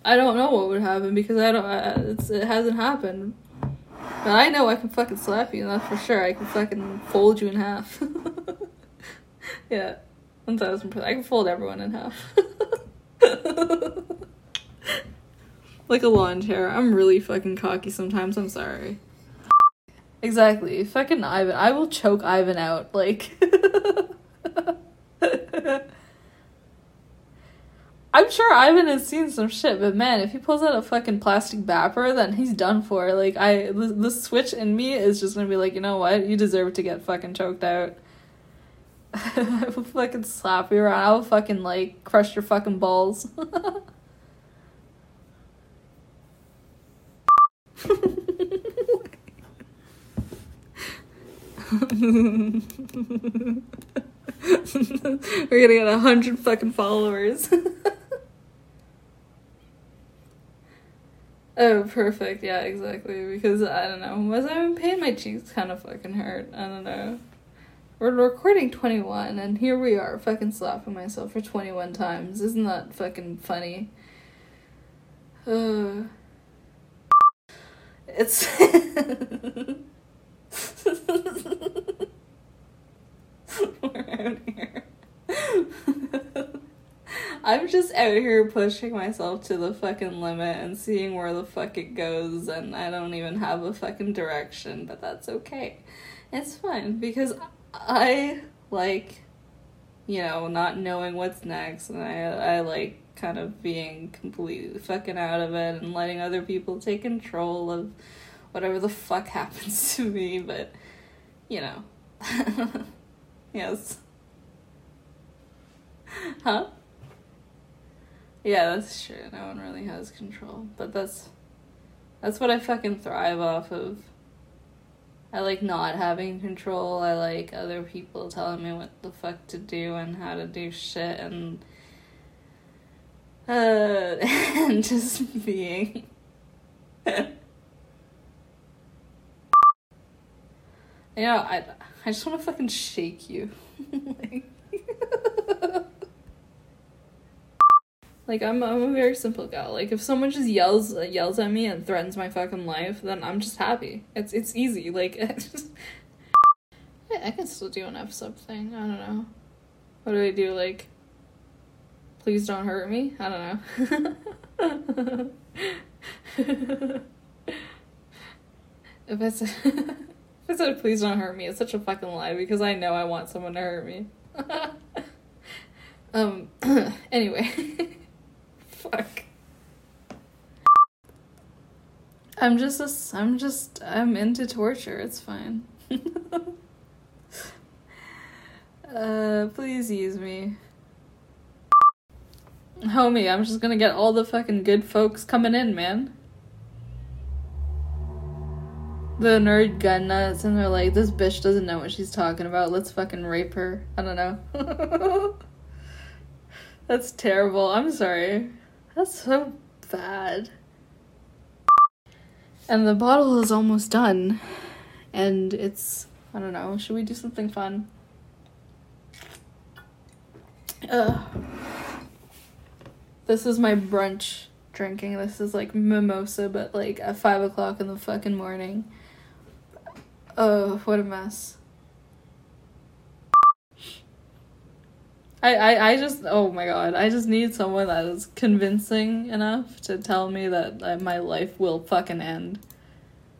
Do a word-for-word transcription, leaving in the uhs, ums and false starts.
I don't know what would happen because I don't, I, it's, it hasn't happened. But I know I can fucking slap you, and that's for sure. I can fucking fold you in half. Yeah, one thousand percent. I can fold everyone in half. Like a lawn chair. I'm really fucking cocky sometimes, I'm sorry. Exactly, fucking Ivan. I will choke Ivan out, like... I'm sure Ivan has seen some shit, but man, if he pulls out a fucking plastic bapper, then he's done for. Like, I, the, the switch in me is just gonna be like, you know what? You deserve to get fucking choked out. I will fucking slap you around. I will fucking, like, crush your fucking balls. We're gonna get a hundred fucking followers. Oh, perfect. Yeah, exactly. Because, I don't know. Was I in pain? My cheeks kind of fucking hurt. I don't know. We're recording twenty-one, and here we are, fucking slapping myself for twenty-one times. Isn't that fucking funny? Uh, it's... We're out here. I'm just out here pushing myself to the fucking limit and seeing where the fuck it goes, and I don't even have a fucking direction, but that's okay. It's fine, because I like, you know, not knowing what's next, and I, I like kind of being completely fucking out of it and letting other people take control of whatever the fuck happens to me, but, you know. Yes. Huh? Yeah, that's true. No one really has control. But that's that's what I fucking thrive off of. I like not having control. I like other people telling me what the fuck to do and how to do shit, and uh and just being Yeah, I I just want to fucking shake you. like, like I'm I'm a very simple gal. Like if someone just yells uh, yells at me and threatens my fucking life, then I'm just happy. It's it's easy. Like just... I, I can still do an episode thing. I don't know. What do I do? Like, please don't hurt me. I don't know. if it's I said, please don't hurt me, it's such a fucking lie because I know I want someone to hurt me. um, anyway. Fuck. I'm just, a, I'm just, I'm into torture, it's fine. uh, please use me. Homie, I'm just gonna get all the fucking good folks coming in, man. The nerd gun nuts, and they're like, this bitch doesn't know what she's talking about, let's fucking rape her. I don't know. That's terrible. I'm sorry. That's so bad. And the bottle is almost done. And it's, I don't know, should we do something fun? Ugh. This is my brunch drinking. This is like mimosa, but like at five o'clock in the fucking morning. Oh, what a mess. I, I, I just, oh my god, I just need someone that is convincing enough to tell me that, that my life will fucking end.